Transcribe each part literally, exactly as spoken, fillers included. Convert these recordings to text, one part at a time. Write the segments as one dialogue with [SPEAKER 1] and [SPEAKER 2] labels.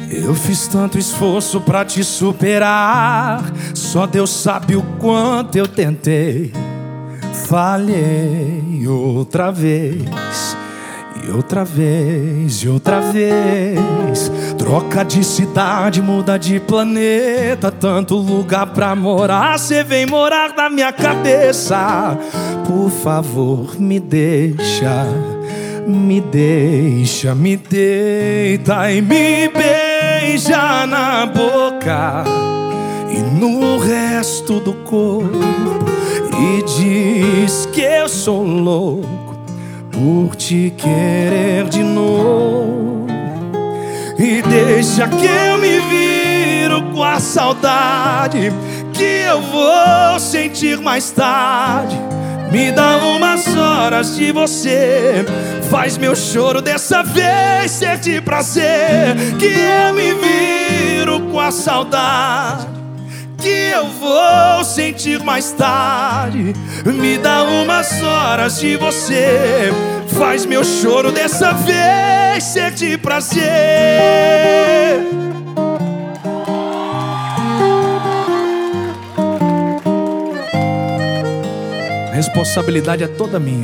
[SPEAKER 1] Eu fiz tanto esforço pra te superar, só Deus sabe o quanto eu tentei. Falhei outra vez, e outra vez, e outra vez. Troca de cidade, muda de planeta, tanto lugar pra morar, cê vem morar na minha cabeça. Por favor, me deixa, me deixa, me deita e me beija na boca e no resto do corpo, e diz que eu sou louco por te querer de novo. E deixa que eu me viro com a saudade que eu vou sentir mais tarde. Me dá umas horas de você, faz meu choro dessa vez ser de prazer. Que eu me viro com a saudade que eu vou sentir mais tarde. Me dá umas horas de você, faz meu choro dessa vez ser de prazer. A responsabilidade é toda minha.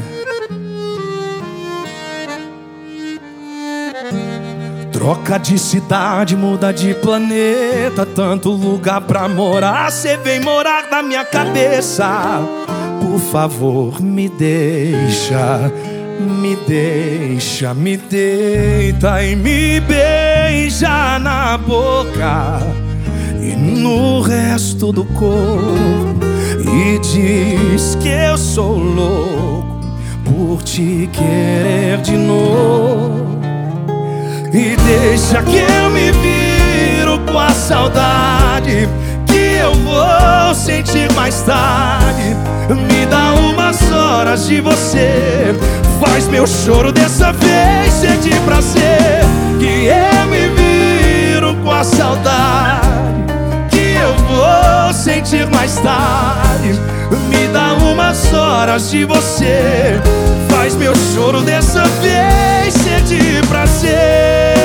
[SPEAKER 1] Troca de cidade, muda de planeta, tanto lugar pra morar, cê vem morar na minha cabeça. Por favor, me deixa, me deixa, me deita e me beija na boca e no resto do corpo, e diz que eu sou louco por te querer de novo. E deixa que eu me viro com a saudade que eu vou sentir mais tarde. Me dá umas horas de você, faz meu choro dessa vez ser de prazer. Que eu me viro com a saudade que eu vou sentir mais tarde. Me dá umas horas de você, faz meu choro dessa vez ser de prazer.